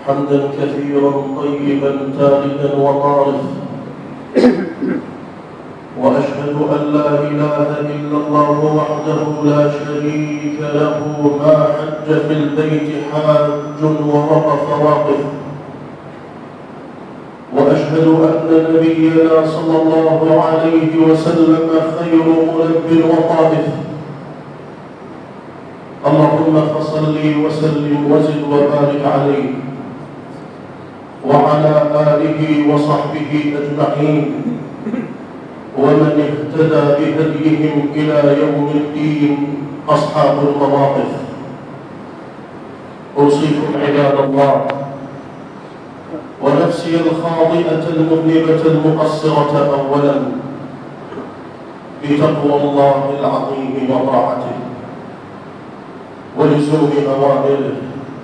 حمدا كثيرا طيبا تاركا وطارف، وأشهد أن لا إله إلا الله وحده لا شريك له ما حج في البيت حاج ووقف واقف، وأشهد أن نبينا صلى الله عليه وسلم خير ملب وطائف. اللهم فصل وسلم وزد وبارك عليه وعلى آله وصحبه أجمعين ومن اهتدى بهديهم إلى يوم الدين أصحاب المواقف. أوصيكم عباد الله ونفسي الخاطئة المذنبة المقصرة أولا بتقوى الله العظيم وطاعته ولزوم أوامره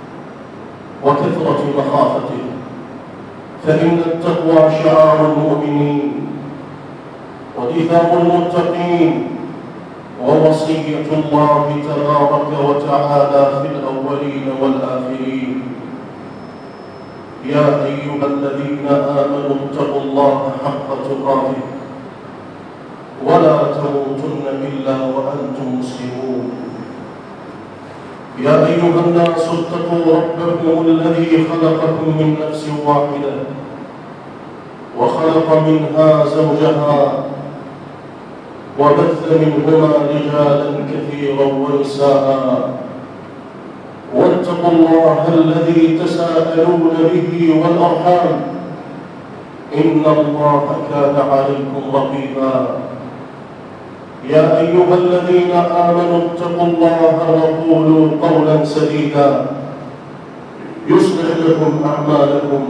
وكثرة مخافته، فإن التقوى شعار المؤمنين ودفاع المتقين ووصية الله تبارك وتعالى في الأولين والآخرين. يا أيها الذين آمنوا اتقوا الله حق تقاته ولا تموتن إلا وأنتم مسلمون. يا أيها الناس اتقوا ربكم الذي خلقكم من نفس واحدة وخلق منها زوجها وبث منهما رجالا كثيرا ونساء، واتقوا الله الذي تساءلون به والأرحام إن الله كان عليكم رقيبا. يا أيها الذين آمنوا اتقوا الله وقولوا قولا سديدا يصلح لكم أعمالكم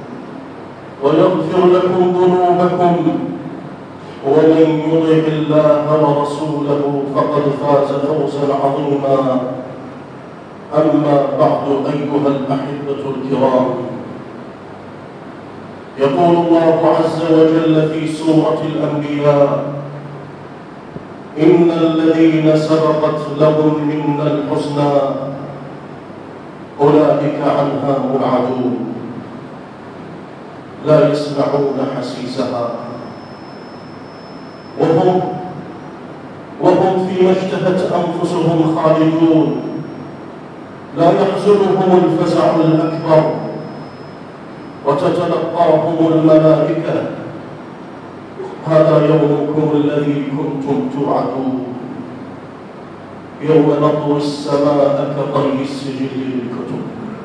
ويغفر لكم ذنوبكم، ومن يطع الله ورسوله فقد فاز فوزا عظيما. أما بعد أيها الأحبة الكرام، يقول الله عز وجل في سورة الأنبياء: إن الذين سبقت لهم منا الحسنى أولئك عنها مبعدون لا يسمعون حسيسها وهم فيما اشتهت أنفسهم خالدون، لا يحزنهم الفزع الأكبر وتتلقاهم الملائكة: هذا يومكم الذي كنتم توعدون. يوم نطوي السماء كطي السجل للكتب،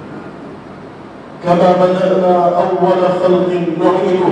كما بدأنا أول خلق نعيده.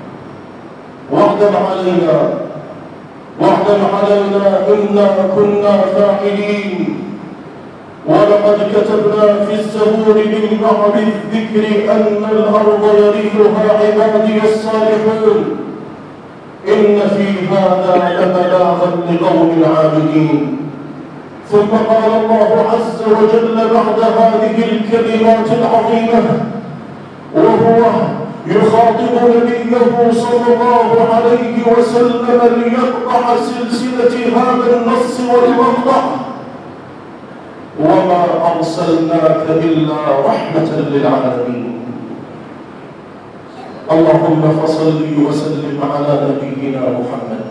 وعدا علينا إنا كنا فاعلين. ولقد كتبنا في الزبور من بعد الذكر أن الأرض يرثها عبادي الصالحون إن في هذا لبلاغا لقوم عابدين. ثم قال الله عز وجل بعد هذه الكلمات العظيمة وهو يخاطب نبيه صلى الله عليه وسلم ليقطع سلسلة هذا النص والمقطع: وما أرسلناك إلا رحمة للعالمين. اللهم فصل وسلم على نبينا محمد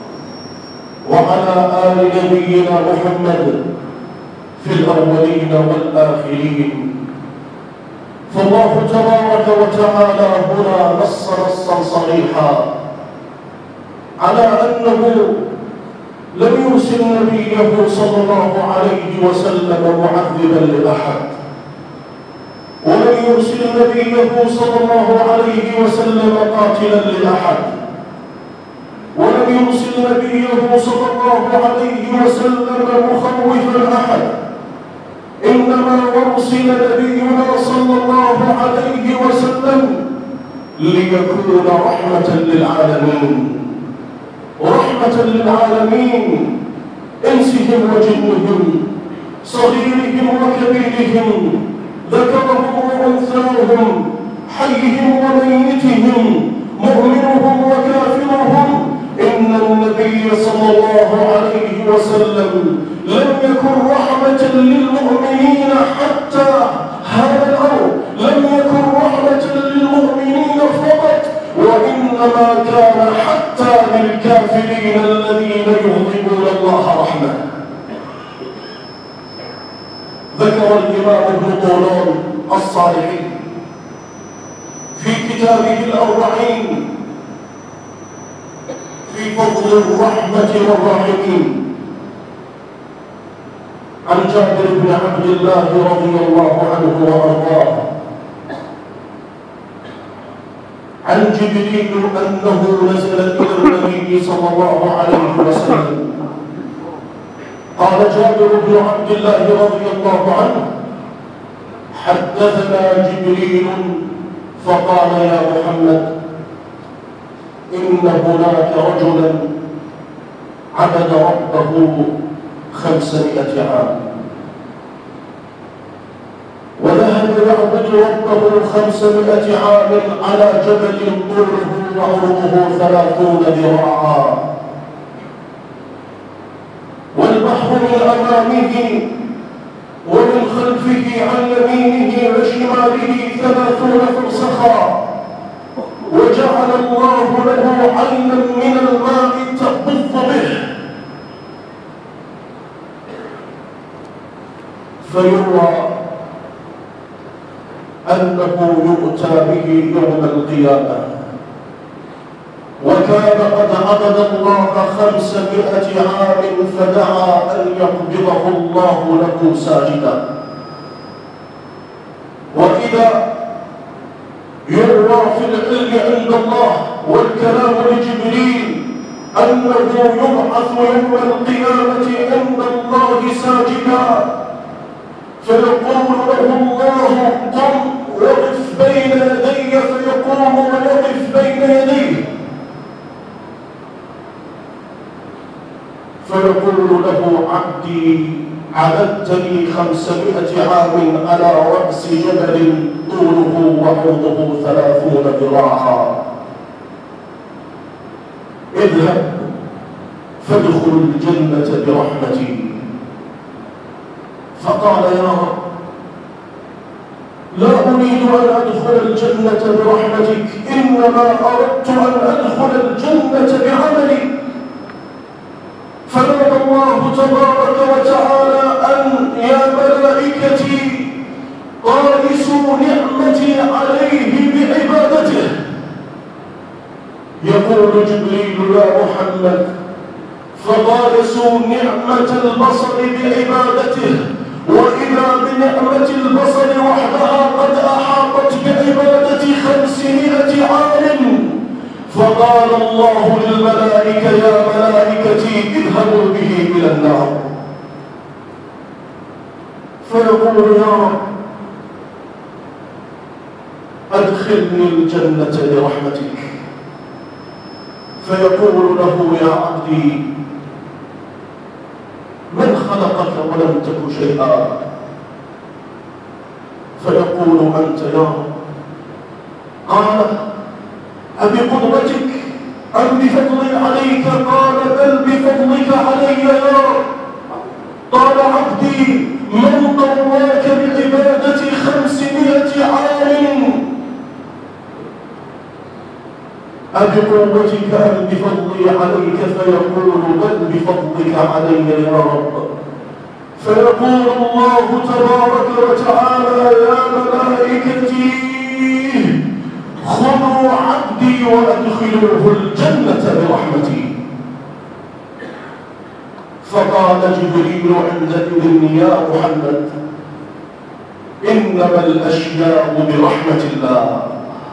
وعلى آل نبينا محمد في الأولين والآخرين. فالله تبارك وتعالى هنا نص نصا صريحا على أنه لم يرسل نبيه صلى الله عليه وسلم معذبا لأحد، ولم يرسل نبيه صلى الله عليه وسلم قاتلا لأحد، ولم يرسل نبيه صلى الله عليه وسلم مخوفا أحد. إنما أرسل نبينا صلى الله عليه وسلم ليكون رحمة للعالمين، رحمة للعالمين، إنسهم وجنهم، صغيرهم وكبيرهم، ذكرهم وأنثاهم، حيهم وميتهم، مؤمنهم وكافرهم. إن النبي صلى الله عليه وسلم لم يكن رحمة للمؤمنين حتى هذا الأمر، لم يكن ذكر الإمام ابن طولون الصالحي في كتابه الأربعين في فضل الرحمة والراحمين عن جابر بن عبد الله رضي الله عنه وأرضاه عن جبريل أنه نزل إلى النبي صلى الله عليه وسلم. قال جابر بن عبد الله رضي الله عنه: حدثنا جبريل فقال: يا محمد، إن هناك رجلا عبد ربه 500 عام، وذهب يعبد ربه 500 عام على جبل طوله وعرضه 30 ذراعا، والبحر من أمامه ومن خلفه عن يمينه وشماله 30 فرسخا، وجعل الله له عينا من الماء تبث به، فيروى أنه يؤتى به يوم القيامة، وكان قد عبد الله 500 عام فدعا أن يقبضه الله له ساجدا. وإذا يروى في العلم عند الله والكلام لجبريل أنه يبعث يوم القيامة عند الله ساجدا، فيقول له الله: قم وقف بين يدي، فيقوم ويقف بين يديه، فيقول له: عبدي، عبدتني 500 عام على رأس جبل طوله وعرضه 30 ذراعا، اذهب فادخل الجنة برحمتي. فقال: يا رب، لا أريد أن أدخل الجنة برحمتك، إنما أردت أن أدخل الجنة بعملي. فنادى الله تبارك وتعالى أن: يا ملائكتي، قارسوا نعمتي عليه بعبادته. يقول جبريل: يا محمد، فقارسوا نعمة البصر بعبادته، وإذا بنعمة البصر وحدها قد أحاطت بعبادة 500 عام. فقال الله للملائكة: يا ملائكتي، اذهبوا به إلى النار. فيقول: يا رب، أدخلني الجنة برحمتك. فيقول له: يا عبدي، من خلقك ولم تك شيئا؟ فيقول: أنت يا رب. قال: أبقدرتك أم بفضلي عليك؟ قال: بل بفضلك علي يا رب. قال: عبدي، من طواك بعبادة 500 عام؟ أبقوتك أم بفضلي عليك؟ فيقول: بل بفضلك علي يا رب. فيقول الله تبارك وتعالى: يا ملائكتي، خذوا عبدي وأدخلوه الجنة برحمتي. فقال جبريل عندئذ: يا محمد، إنما الأشياء برحمة الله،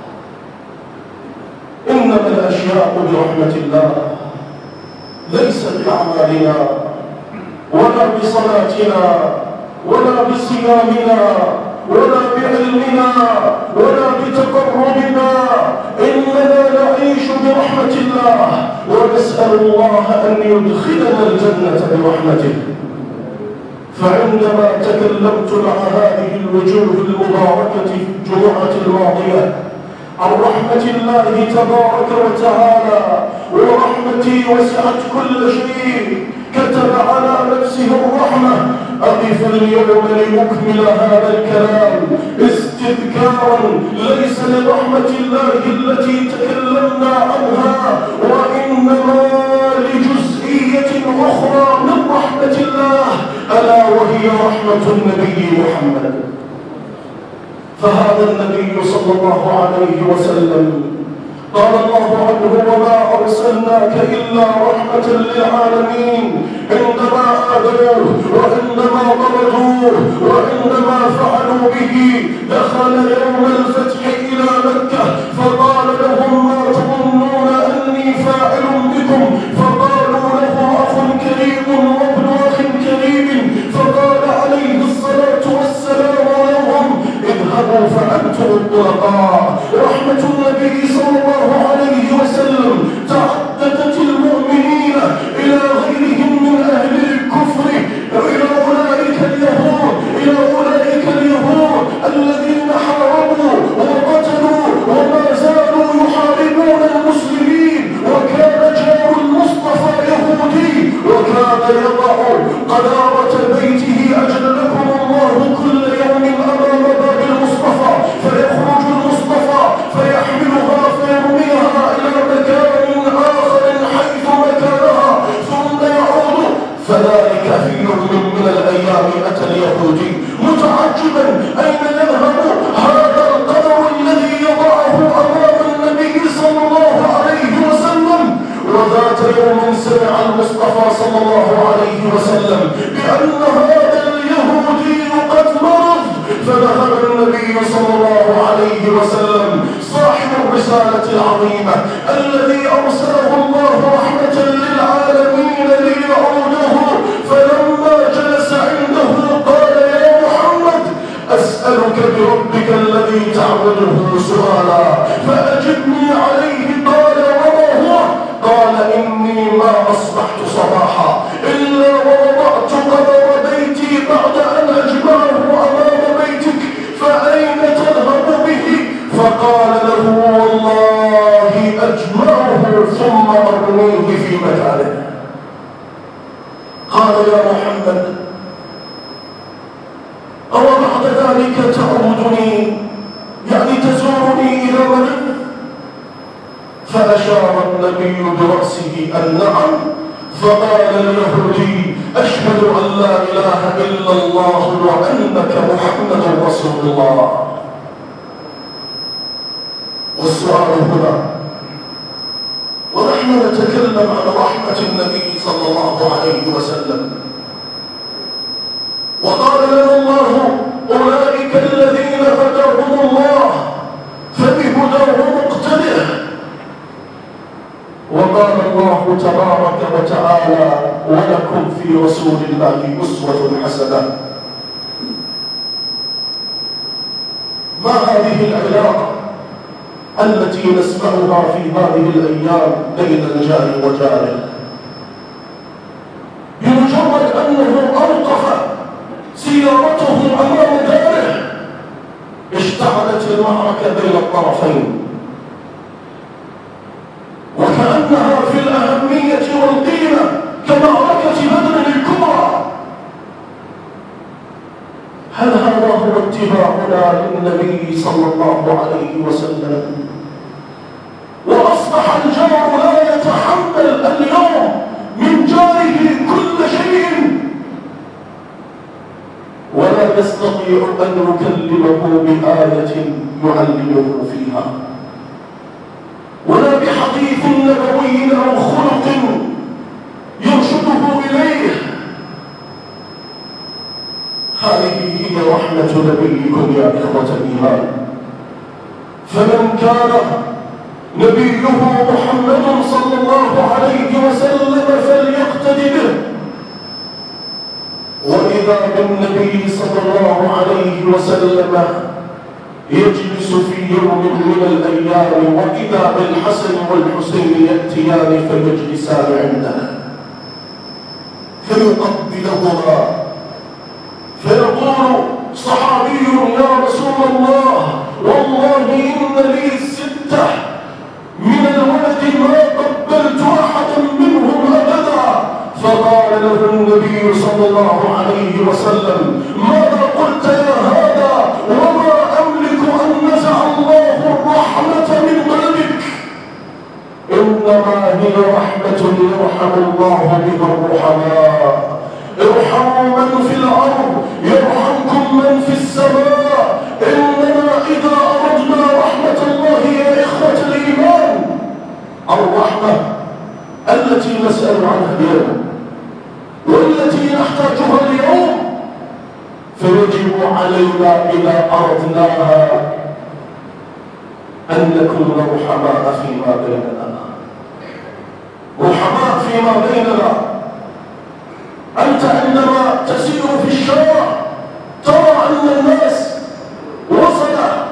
إنما الأشياء برحمة الله، ليس بأعمالنا ولا بصلاتنا ولا بصيامنا ولا بعلمنا ولا بتقربنا، إننا نعيش برحمة الله، ونسأل الله أن يدخلنا الجنة برحمته. فعندما تكلمت مع هذه الوجوه المباركة في الجمعة الماضية عن رحمة الله تبارك وتعالى، ورحمتي وسعت كل شيء، كتب على نفسه الرحمة، أقف اليوم لأكمل هذا الكلام استذكارا ليس لرحمة الله التي تكلمنا عنها، وإنما لجزئية أخرى من رحمة الله ألا وهي رحمة النبي محمد. فهذا النبي صلى الله عليه وسلم قال الله عنه: وما أرسلناك إلا رحمة للعالمين. عندما آذوه وعندما طردوه وعندما فعلوا به دخل يوم الفتح إلى مكة فقال لهم: ما تظنون أني فاعل بكم؟ فقالوا له: أخ كريم وابن أخ كريم. فقال عليه الصلاة والسلام لهم: اذهبوا فأنتم الطلقاء. رحمة النبي صلى الله عليه وسلم تعددت المؤمنين إلى غيرهم من أهل الكفر، إلى أولئك اليهود الذين حاربوا وقتلوا وما زالوا يحاربون المسلمين. وكان جار المصطفى يهودي وكان يضع قذارة بيته أجلكم الله كل يوم أمام باب المصطفى، فيخرج المصطفى فيحملها فيرميها إلى مكان آخر حيث مكانها ثم يعود. فذلك في يوم من الأيام أتى اليهودي متعجبا أين يذهب هذا القدر الذي يضعه أمام النبي صلى الله عليه وسلم. وذات يوم سمع المصطفى صلى الله عليه وسلم بأن هذا اليهودي قد مرض، فذهب النبي صلى الله عليه وسلم صاحب الرسالة العظيمة الذي أرسله الله رحمة للعالمين ليعوده. فلما جلس عنده قال: يا محمد، أسألك بربك الذي تعبده سؤالا فأجبني عليه. قال: وما هو؟ قال: إني ما أصبحت صباحا إلا ووضعت قدر بيتي بعد أن أجمعه أمام بيتك، فأين تذهب به؟ فقال له: والله أجمعه ثم أرميه في مكانه. قال: يا محمد، أو بعد ذلك تعودني، يعني تزورني إلى مرض؟ فأشار النبي برأسه أن نعم. فقال اليهودي: أشهد أن لا إله إلا الله وأنك محمد رسول الله. والسؤال هنا، ونحن نتكلم عن رحمة النبي صلى الله عليه وسلم، وقال لنا الله: أولئك الذين هداهم الله فبهداه مقتده. وقال الله تبارك وتعالى: ولكم في رسول الله أسوة حسنة. ما هذه العلاقة التي نسمعها في هذه الأيام بين الجار وجاره؟ بمجرد أنه أوقف سيارته أمام داره اشتعلت المعركة بين الطرفين، وكأنها في الأهمية والقيمة كمعركة بدر الكبرى. هل هذا هو اتباعنا للنبي صلى الله عليه وسلم؟ وأصبح الجار لا يتحمل اليوم من جاره كل شيء، ولا يستطيع أن يكلمه بآية يعلمه فيها، ولا بحديث نبوي أو خلق يرشده إليه. هذه هي رحمة نبيكم يا إخوة الإيمان. فمن كان نبيه محمد صلى الله عليه وسلم فليقتد به. وإذا بالنبي صلى الله عليه وسلم يجلس في يوم من الأيام وإذا بالحسن والحسين يأتيان فيجلسان عنده فيقبلهما، فيقول صحابي: يا رسول الله، والله إن لي 6 من الولد ما قبلت أحدا منهم أبدا. فقال له النبي صلى الله عليه وسلم: ماذا قلت يا هذا؟ وما أملك أن نزع الله الرحمة من قلبك. إنما هي رحمة يرحم الله بها الرحماء. ارحموا من يجب علينا إذا أردناها أن نكون رحماء فيما بيننا، رحماء فيما بيننا. أنت عندما تسير في الشارع ترى أن الناس وصل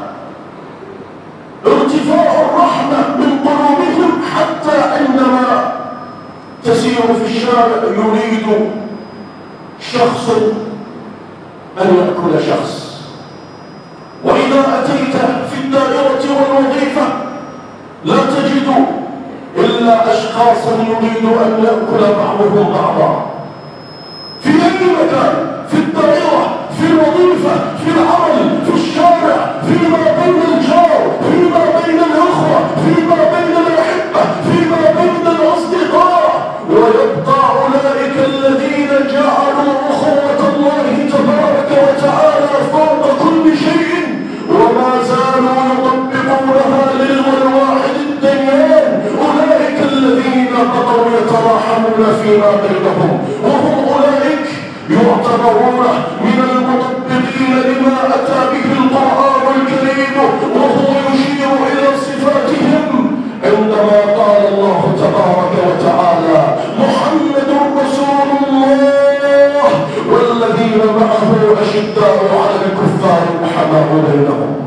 ارتفاع الرحمة من قلوبهم، حتى عندما تسير في الشارع يريد شخص أن يأكل شخص، وإذا أتيت في الدائرة والوظيفة لا تجد إلا أشخاصا يريد أن يأكل بعضهم بعضا. في أي مكان، في الدائرة، في الوظيفة، في العمل، في الشارع، فيما بين الجار، فيما بين الأخوة، فيما بين الأحبة، فيما بين الأصدقاء. ويبقى أولئك الذين جعلوا أخوة الله تبارك وتعالى فوق كل شيء وما زالوا يطبقونها للواحد الديان، أولئك الذين بقوا يتراحمون فيما بينهم، وهم أولئك يعتبرون من المطبقين لما أتى به القرآن الكريم، وهو يشير إلى صفاتهم عندما قال الله تبارك وتعالى: محمد رسول الله والذين معه أشداء على الكفار رحماء بينهم.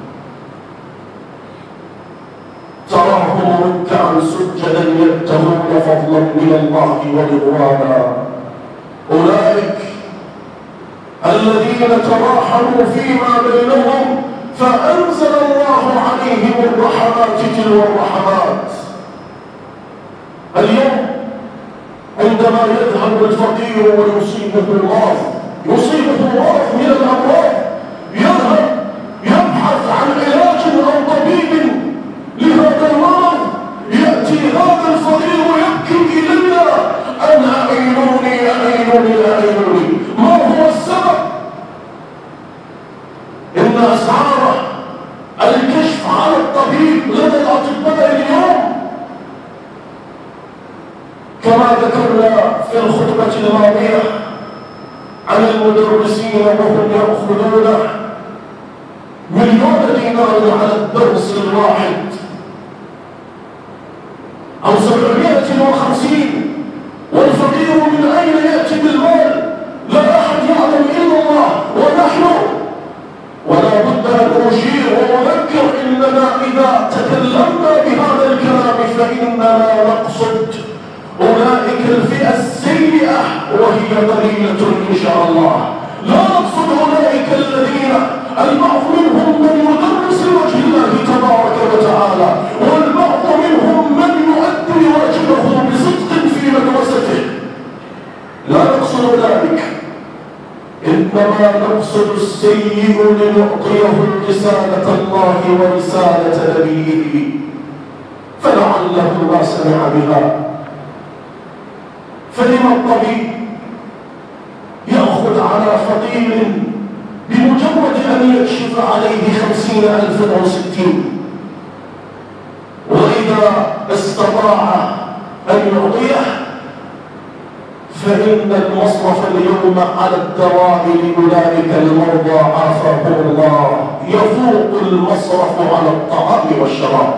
تراهم ركعا سجدا يبتغون فضلا من الله ورضوانا، أولئك الذين تراحموا فيما بينهم فأنزل الله عليهم الرحمات تلو الرحمات. اليوم عندما يذهب الفقير ويصيبه مرض من الأمراض، يذهب يبحث عن علاج أو طبيب لهذا المرض، يأتي هذا الفقير ويبكي إلينا أن أعينوني أعينوني أعينوني. ما هو السبب؟ إن أسعار الكشف على الطبيب لدى الأطباء اليوم كما ذكرنا في الخطبة الماضية عن المدرسين وهم يأخذون مليون دينار على الدرس الواحد أو 750، والفقير من أين يأتي بالمال؟ لا أحد يعلم إلا الله ونحن. ولا بد أن أشير وأذكر إننا إذا تكلمنا بهذا الكلام فإننا نقصد أولئك الفئة السيئة وهي قليلة إن شاء الله. لا نقصد أولئك الذين البعض منهم من يدرس لوجه الله تبارك وتعالى، والبعض منهم من يؤدي واجبه بصدق في مدرسته. لا نقصد ذلك، إنما نقصد السيء لنعطيه رسالة الله ورسالة نبيه فلعله ما سمع بها. فلما الطبيب يأخذ على فقير بمجرد أن يكشف عليه 50,000 أو 60، وإذا استطاع أن يعطيه فإن المصرف اليوم على الدواء لأولئك المرضى عافاهم الله يفوق المصرف على الطعام والشراب.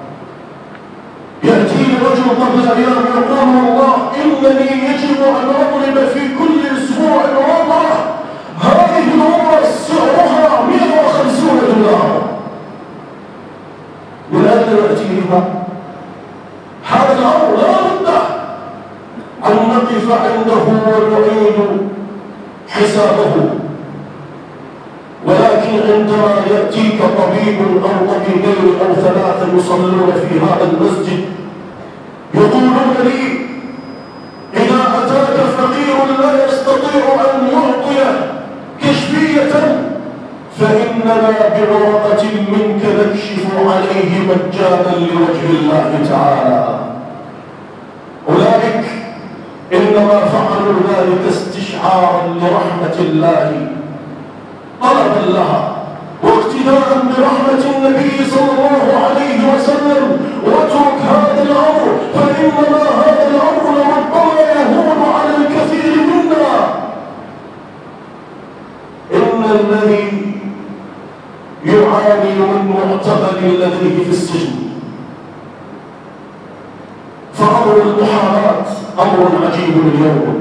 يأتي رجل قبل أيام يقول: والله إنني يجب أن أضرب في كل أسبوع وضعه، هذه الأمة سعرها 150 دولار. من أين يأتي بها؟ هذا الأمر لا بد أن نقف عنده ونعيد حسابه. ولكن عندما يأتيك طبيب أو طبيبين أو 3 يصلون في هذا المسجد يقولون لي: إذا أتاك فقير لا يستطيع أن يعطي كشفية فإننا بورقة منك نكشف عليه مجانا لوجه الله تعالى. أولئك إنما فعلوا ذلك استشعارا لرحمة الله طلبا لها واقتداء برحمة النبي صلى الله عليه وسلم. واترك هذا الأمر فإنما هذا الأمر ربما يهون على الكثير منا. إن الذي يعاني من معتقل لديه في السجن. فأمر المحاماة أمر عجيب اليوم.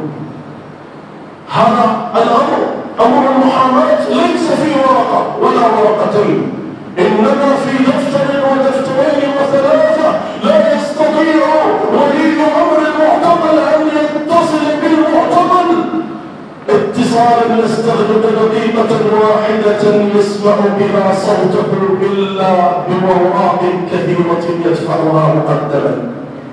هذا الأمر، أمر المحاماة، ليس في ورقة ولا ورقتين، إنما في دفتر ودفترين وثلاثة. لا يستطيع ولي أمر المعتقل أن يتصل بالمعتقل اتصالا يستغرق دقيقة واحدة يسمع بها صوته إلا بأوراق كثيرة يدفعها مقدما.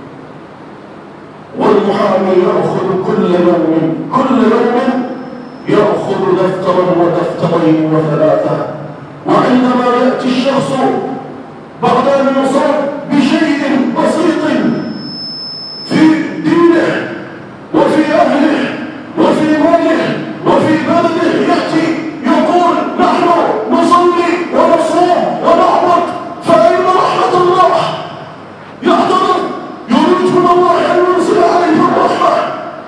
والمحامي يأخذ كل يوم يأخذ دفترا ودفترين وثلاثة. وعندما يأتي الشخص بعد أن يصاب بشيء بسيط في دينه وفي أهله وفي ماله وفي بلده، يأتي يقول نحن نصلي ونصوم ونعبد، فأين رحمة الله؟ يعتذر، يريد من الله أن ينزل عليه الرحمة.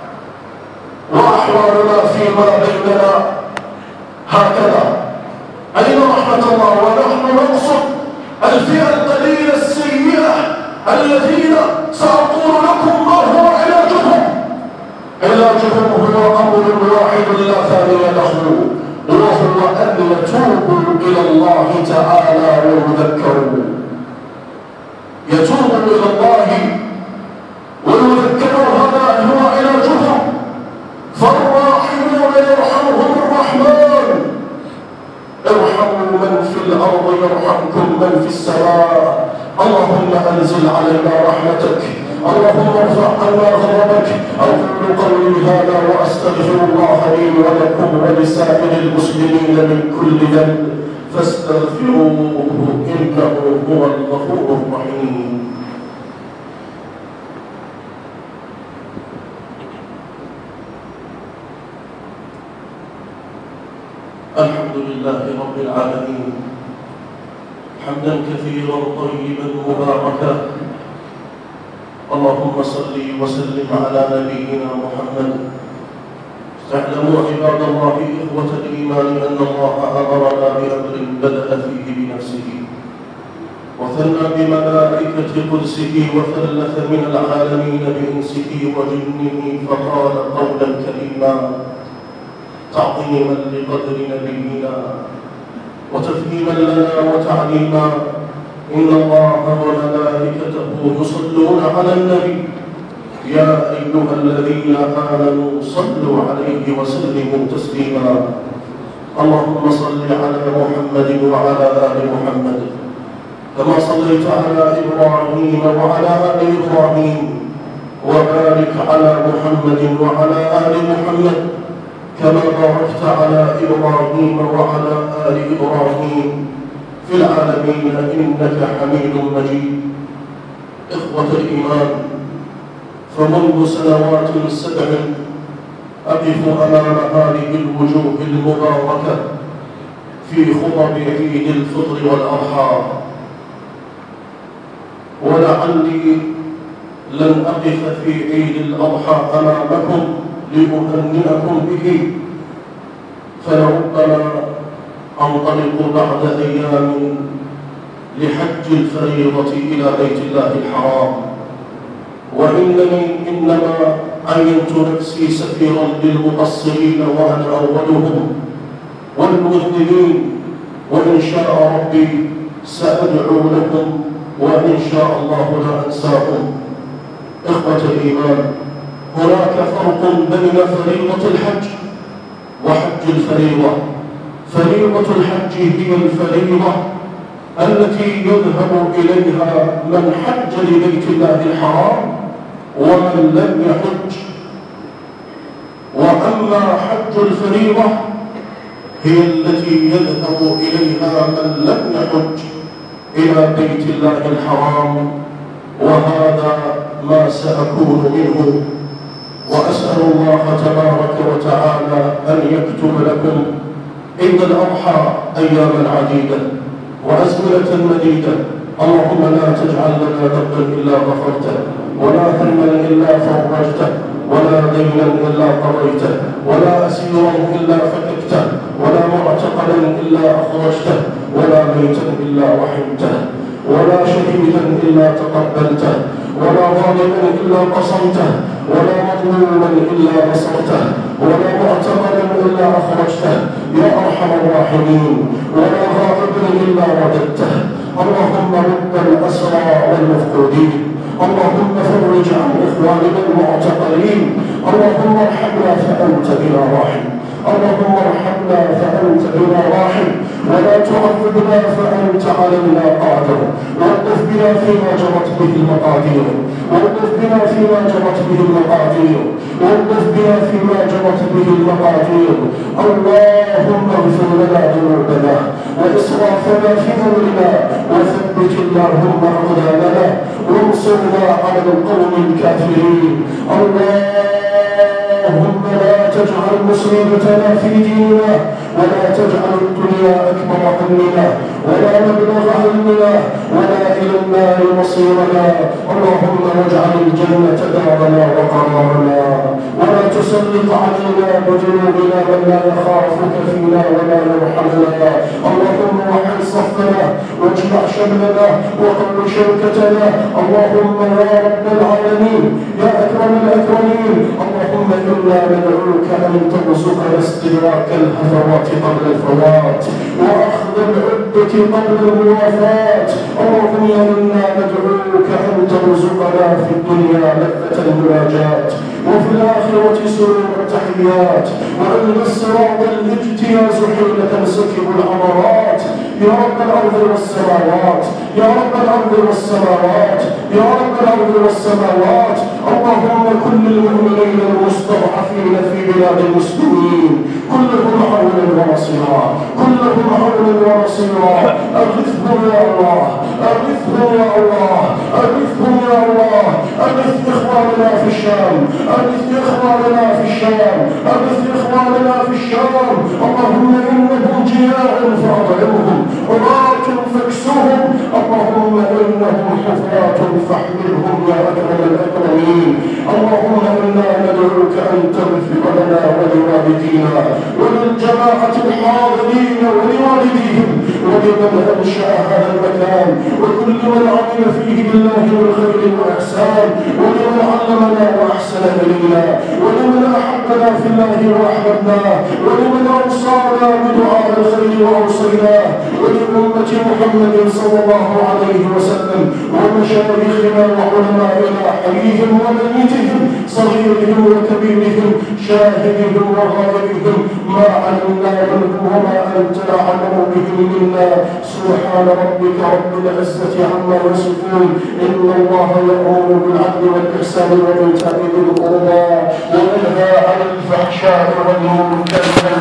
وأحوالنا فيما بيننا هكذا، أين رحمة الله؟ ونحن نقصد الفئة القليلة السيئة الذين سأقول لكم ما هو علاجهم. علاجهم هو أمر واحد لا ثاني له، وهو أن يتوبوا إلى الله تعالى ويذكروا. يتوبوا إلى الله ويذكروا، هذا هو علاجهم. فالراحمون يرحمهم الرحمن، ارحموا من في الأرض يرحمكم من في السماء. اللهم أنزل علينا رحمتك، اللهم ارفع عنا غضبك. أقول قولي هذا وأستغفر الله لي ولكم ولسائر المسلمين من كل ذنب فاستغفروه إنه هو الغفور الرحيم. الحمد لله رب العالمين، حمدا كثيرا طيبا مباركا. اللهم صل وسلم على نبينا محمد. اعلموا عباد الله إخوة الإيمان أن الله أمرنا بأمر بدأ فيه بنفسه وثنى بملائكة قدسه وثلث من العالمين بإنسه وجنه، فقال قولا كريما تعظيما لقدر نبينا وتفهيما لنا وتعليما. إن الله وملائكته يصلون على النبي يا أيها الذين آمنوا صلوا عليه وسلموا تسليما. اللهم صل على محمد وعلى آل محمد كما صليت على إبراهيم وعلى آل إبراهيم، وبارك على محمد وعلى آل محمد كما باركت على إبراهيم وعلى آل إبراهيم في العالمين إنك حميد مجيد. إخوة الإيمان، فمنذ سنوات 7 أقف أمام هذه الوجوه المباركة في خطب عيد الفطر والأضحى، ولعلي لن أقف في عيد الأضحى أمامكم لأهنئكم به، فلربما أنطلق بعد أيام لحج الفريضة إلى بيت الله الحرام، وإنني إنما عينت نفسي سفيرا للمقصرين وأنا أولهم والمذنبين، وإن شاء ربي سأدعو لكم وإن شاء الله لا أنساكم. إخوة الإيمان، هناك فرق بين فريضة الحج وحج الفريضة. فريضة الحج هي الفريضة التي يذهب إليها من حج لبيت الله الحرام ومن لم يحج. وأما حج الفريضة هي التي يذهب إليها من لم يحج إلى بيت الله الحرام، وهذا ما سأكون منه. وأسأل الله تبارك وتعالى أن يكتب لكم عيد الأضحى أياما عديدة وأزمنة مديدة. اللهم لا تجعل لنا ذنبا إلا غفرته ولا هما إلا فرجته ولا دينا إلا قضيته، ولا أسيرا إلا فككته، ولا معتقلا إلا أخرجته، ولا ميتا إلا رحمته، ولا شهيدا إلا تقبلته، ولا ظالما إلا قصمته، ولا مظلوما إلا نصرته، ولا معتقلا إلا أخرجته يا أرحم الراحمين، ولا غائبا إلا رددته. اللهم رد الأسرى والمفقودين، اللهم فرج عن إخواننا المعتقلين، اللهم ارحمنا فأنت بنا راحم، اللهم ارحمنا فأنت بنا راحم، ولا تعذبنا فأنت علينا قادر، والطف بنا فيما جرت به المقادير، والطف بنا فيما جرت به المقادير، والطف بنا فيما جرت به المقادير. اللهم اغفر لنا ذنوبنا وإسرافنا في أمرنا، وثبت اللهم أقدامنا وانصرنا على القوم الكافرين. اللهم لا تجعل مصيبتنا في ديننا، ولا تجعل الدنيا أكبر همنا ولا مبلغ علمنا ولا إلى النار مصيرنا. اللهم واجعل الجنة دارنا وقرارنا، ولا تسلط علينا بذنوبنا من لا يخافك فينا ولا يرحمنا. اللهم وحد صفنا واجمع شملنا وقو شوكتنا. اللهم يا رب العالمين يا أكرم الأكرمين، اللهم إنا ندعوك أن ترزقنا استدراك الهفوات قبل الفوات، وأخذ العدة قبل الموافاة. اللهم إنا ندعوك أن ترزقنا في الدنيا لذة المناجاة، وفي الآخرة سرور التحيات، وعند الصراط الاجتياز حين تنسكب العبرات. يا رب الأرض والسماوات، يا رب الأرض والسماوات، يا رب الأرض والسماوات. اللهم كل المؤمنين المستضعفين في بلاد المسلمين كلهم عونا ونصيرا، كلهم عونا ونصيرا. أغثهم يا الله، أغثهم يا الله، أغثهم يا الله. أغث إخواننا في الشام، أغث إخواننا في الشام، أغث إخواننا في الشام. اللهم إنهم جياع فأطعمهم، عراة فاكسوهم. اللهم إنهم حفاة فاحملهم يا أكرم الأكرمين. اللهم إنا ندعوك أن تغفر لنا ولوالدينا وللجماعة الحاضرين ولوالديهم ولمن أنشأ هذا المكان، وكل من عمل فيه بالله والخير والإحسان، ولمن علمنا وأحسن إلينا، ولمن أحبنا في الله وأحببناه، ولمن أوصانا بدعاء الخير وأوصيناه، ولأمة محمد صلى الله عليه وسلم، ومشايخنا وعلمائنا حيهم وميتهم، صغيرهم وكبيرهم، شاهدهم وغائبهم، ما علمنا منه وما أنت أعلم به منا. سبحان ربك رب العزة عما يصفون. إن الله يأمر بالعدل والإحسان وإيتاء ذي القربى وينهى عن الفحشاء والمنكر